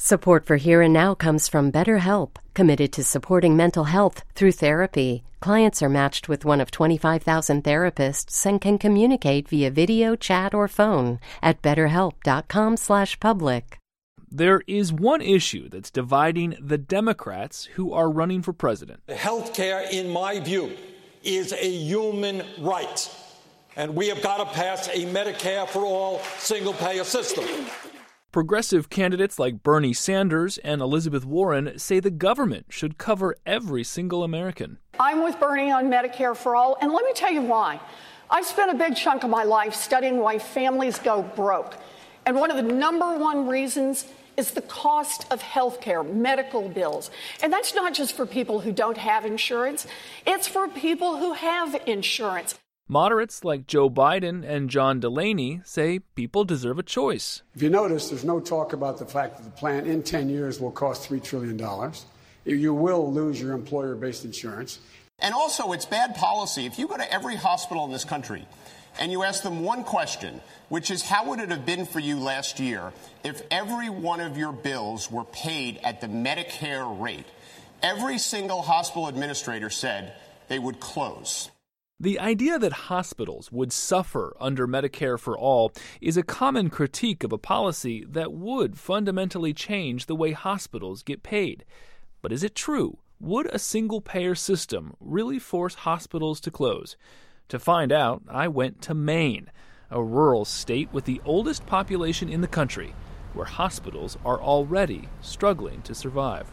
Support for Here and Now comes from BetterHelp, committed to supporting mental health through therapy. Clients are matched with one of 25,000 therapists and can communicate via video, chat, or phone at betterhelp.com/public. There is one issue that's dividing the Democrats who are running for president. Healthcare, in my view, is a human right, and we have got to pass a Medicare for all single-payer system. Progressive candidates like Bernie Sanders and Elizabeth Warren say the government should cover every single American. I'm with Bernie on Medicare for all, and let me tell you why. I've spent a big chunk of my life studying why families go broke. And one of the number one reasons is the cost of health care, medical bills. And that's not just for people who don't have insurance. It's for people who have insurance. Moderates like Joe Biden and John Delaney say people deserve a choice. If you notice, there's no talk about the fact that the plan in 10 years will cost $3 trillion. You will lose your employer-based insurance. And also, it's bad policy. If you go to every hospital in this country and you ask them one question, which is how would it have been for you last year if every one of your bills were paid at the Medicare rate, every single hospital administrator said they would close. The idea that hospitals would suffer under Medicare for all is a common critique of a policy that would fundamentally change the way hospitals get paid. But is it true? Would a single-payer system really force hospitals to close? To find out, I went to Maine, a rural state with the oldest population in the country, where hospitals are already struggling to survive.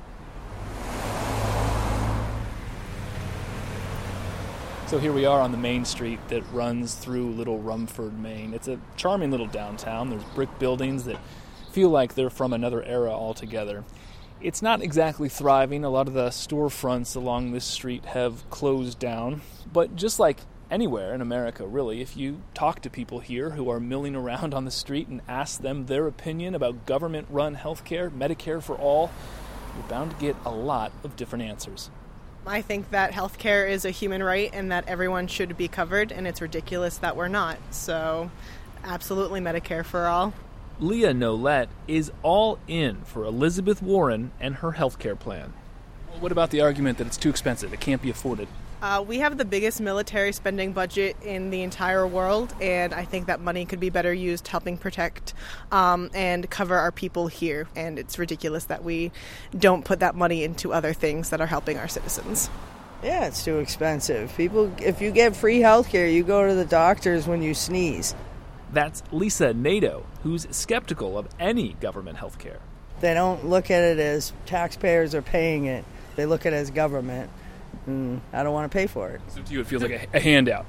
So here we are on the main street that runs through Little Rumford, Maine. It's a charming little downtown. There's brick buildings that feel like they're from another era altogether. It's not exactly thriving. A lot of the storefronts along this street have closed down. But just like anywhere in America, really, if you talk to people here who are milling around on the street and ask them their opinion about government-run healthcare, Medicare for all, you're bound to get a lot of different answers. I think that healthcare is a human right and that everyone should be covered, and it's ridiculous that we're not. So, absolutely Medicare for all. Leah Nolette is all in for Elizabeth Warren and her healthcare plan. What about the argument that it's too expensive, it can't be afforded? We have the biggest military spending budget in the entire world, and I think that money could be better used helping protect and cover our people here. And it's ridiculous that we don't put that money into other things that are helping our citizens. Yeah, it's too expensive. People, if you get free health care, you go to the doctors when you sneeze. That's Lisa Nadeau, who's skeptical of any government health care. They don't look at it as taxpayers are paying it. They look at it as government. I don't want to pay for it. So to you it feels like a handout?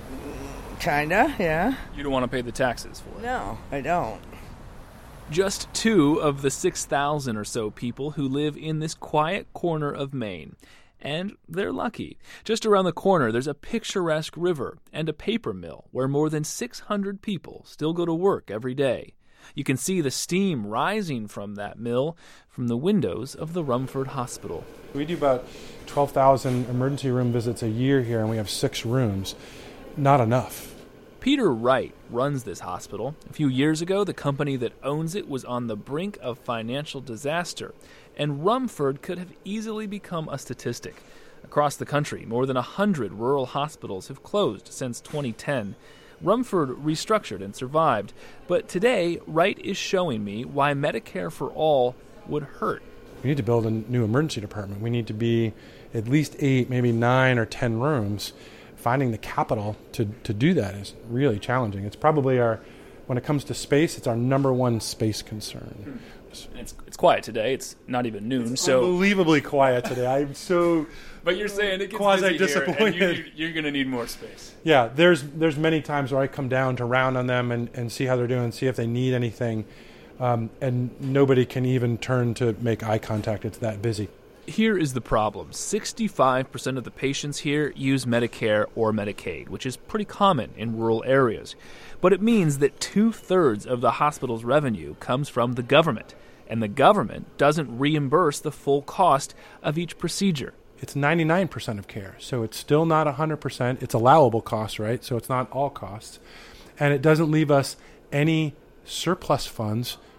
Kinda, yeah. You don't want to pay the taxes for it? No, I don't. Just 2 of the 6,000 or so people who live in this quiet corner of Maine. And they're lucky. Just around the corner, there's a picturesque river and a paper mill where more than 600 people still go to work every day. You can see the steam rising from that mill from the windows of the Rumford Hospital. We do about 12,000 emergency room visits a year here, and we have 6 rooms. Not enough. Peter Wright runs this hospital. A few years ago, the company that owns it was on the brink of financial disaster, and Rumford could have easily become a statistic. Across the country, more than 100 rural hospitals have closed since 2010. Rumford restructured and survived, but today, Wright is showing me why Medicare for all would hurt. We need to build a new emergency department. We need to be at least 8, maybe 9 or 10 rooms. Finding the capital to do that is really challenging. It's probably when it comes to space, it's our number one space concern. It's quiet today. It's not even noon. It's so unbelievably quiet today. I'm so but you're saying it gets quasi busy disappointed. Here, and you're going to need more space. Yeah, there's many times where I come down to round on them and see how they're doing, see if they need anything, and nobody can even turn to make eye contact. It's that busy. Here is the problem. 65% of the patients here use Medicare or Medicaid, which is pretty common in rural areas. But it means that 2/3 of the hospital's revenue comes from the government, and the government doesn't reimburse the full cost of each procedure. It's 99% of care, so it's still not 100%. It's allowable costs, right? So it's not all costs. And it doesn't leave us any surplus funds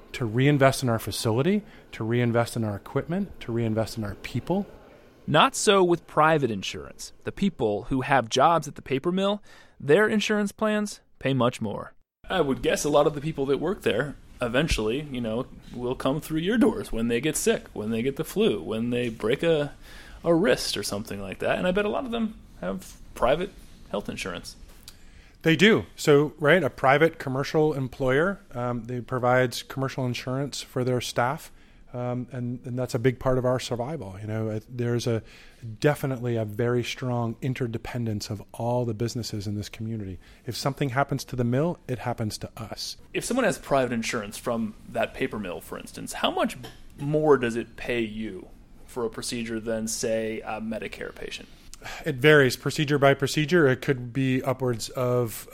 to reinvest in our facility, to reinvest in our equipment, to reinvest in our people. Not so with private insurance. The people who have jobs at the paper mill, their insurance plans pay much more. I would guess a lot of the people that work there eventually, will come through your doors when they get sick, when they get the flu, when they break a wrist or something like that. And I bet a lot of them have private health insurance. They do. So, right, a private commercial employer, they provides commercial insurance for their staff, and that's a big part of our survival. There's definitely a very strong interdependence of all the businesses in this community. If something happens to the mill, it happens to us. If someone has private insurance from that paper mill, for instance, how much more does it pay you for a procedure than, say, a Medicare patient? It varies procedure by procedure. It could be upwards of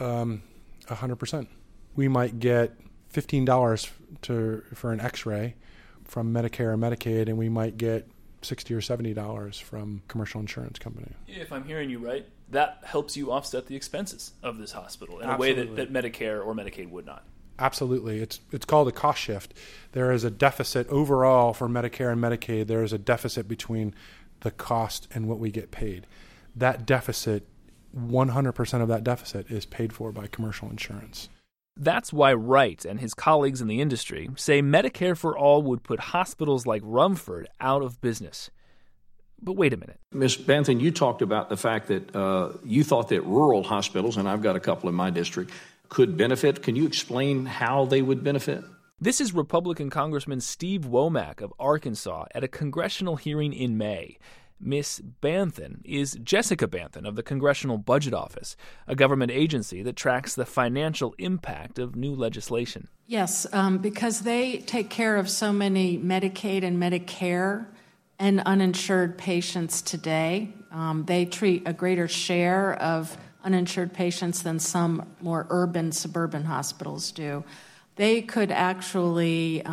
100%. We might get $15 for an X-ray from Medicare or Medicaid, and we might get $60 or $70 from commercial insurance company. If I'm hearing you right, that helps you offset the expenses of this hospital in Absolutely. a way that Medicare or Medicaid would not. Absolutely. It's called a cost shift. There is a deficit overall for Medicare and Medicaid. There is a deficit between the cost and what we get paid. That deficit, 100% of that deficit is paid for by commercial insurance. That's why Wright and his colleagues in the industry say Medicare for All would put hospitals like Rumford out of business. But wait a minute. Ms. Banthen, you talked about the fact that you thought that rural hospitals, and I've got a couple in my district, could benefit. Can you explain how they would benefit? This is Republican Congressman Steve Womack of Arkansas at a congressional hearing in May. Miss Banthen is Jessica Banthen of the Congressional Budget Office, a government agency that tracks the financial impact of new legislation. Yes, because they take care of so many Medicaid and Medicare and uninsured patients today. They treat a greater share of uninsured patients than some more urban, suburban hospitals do. They could actually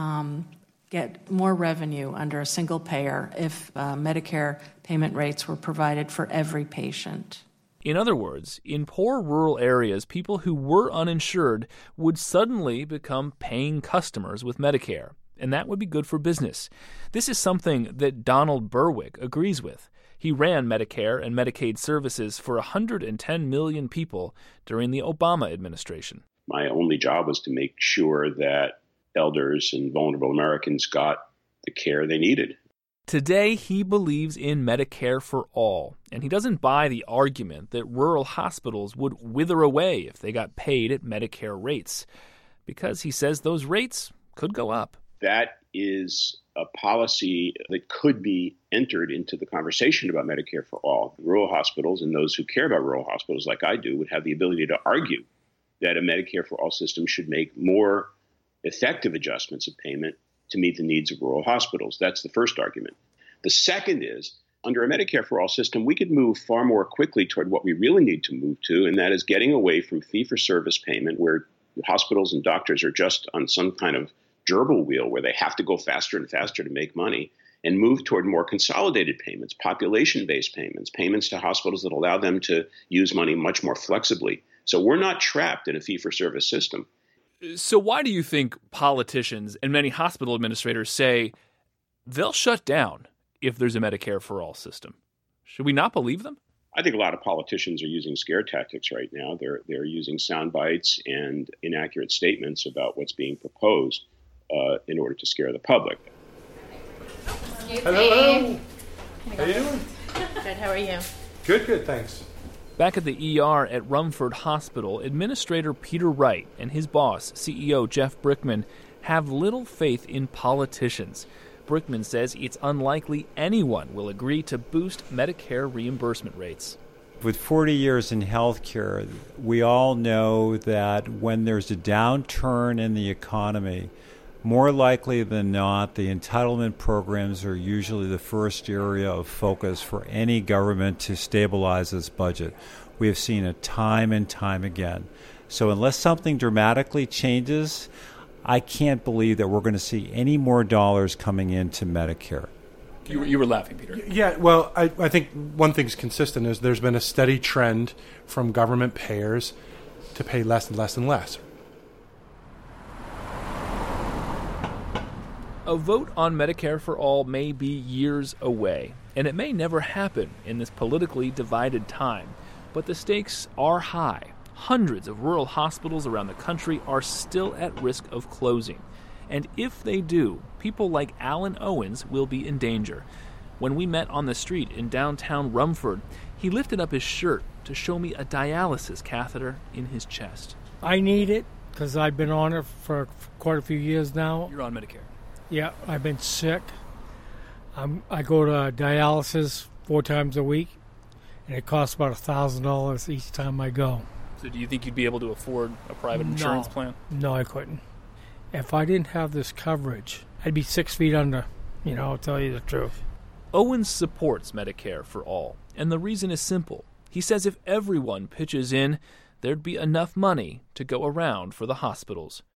get more revenue under a single payer if Medicare payment rates were provided for every patient. In other words, in poor rural areas, people who were uninsured would suddenly become paying customers with Medicare, and that would be good for business. This is something that Donald Berwick agrees with. He ran Medicare and Medicaid services for 110 million people during the Obama administration. My only job was to make sure that elders and vulnerable Americans got the care they needed. Today, he believes in Medicare for All, and he doesn't buy the argument that rural hospitals would wither away if they got paid at Medicare rates, because he says those rates could go up. That is a policy that could be entered into the conversation about Medicare for All. Rural hospitals and those who care about rural hospitals, like I do, would have the ability to argue that a Medicare for All system should make more effective adjustments of payment to meet the needs of rural hospitals. That's the first argument. The second is, under a Medicare for All system, we could move far more quickly toward what we really need to move to, and that is getting away from fee-for-service payment, where hospitals and doctors are just on some kind of gerbil wheel where they have to go faster and faster to make money, and move toward more consolidated payments, population-based payments, payments to hospitals that allow them to use money much more flexibly. So we're not trapped in a fee-for-service system. So why do you think politicians and many hospital administrators say they'll shut down if there's a Medicare for All system? Should we not believe them? I think a lot of politicians are using scare tactics right now. They're using sound bites and inaccurate statements about what's being proposed in order to scare the public. Hello. How you doing? Good, how are you? Good, thanks. Back at the ER at Rumford Hospital, Administrator Peter Wright and his boss, CEO Jeff Brickman, have little faith in politicians. Brickman says it's unlikely anyone will agree to boost Medicare reimbursement rates. With 40 years in healthcare, we all know that when there's a downturn in the economy, more likely than not, the entitlement programs are usually the first area of focus for any government to stabilize its budget. We have seen it time and time again. So unless something dramatically changes, I can't believe that we're going to see any more dollars coming into Medicare. You were laughing, Peter. Yeah, well, I think one thing's consistent is there's been a steady trend from government payers to pay less and less and less. A vote on Medicare for all may be years away, and it may never happen in this politically divided time. But the stakes are high. Hundreds of rural hospitals around the country are still at risk of closing. And if they do, people like Alan Owens will be in danger. When we met on the street in downtown Rumford, he lifted up his shirt to show me a dialysis catheter in his chest. I need it because I've been on it for quite a few years now. You're on Medicare? Yeah, I've been sick. I go to dialysis 4 times a week, and it costs about $1,000 each time I go. So do you think you'd be able to afford a private insurance plan? No, I couldn't. If I didn't have this coverage, I'd be 6 feet under, I'll tell you the truth. Owens supports Medicare for all, and the reason is simple. He says if everyone pitches in, there'd be enough money to go around for the hospitals.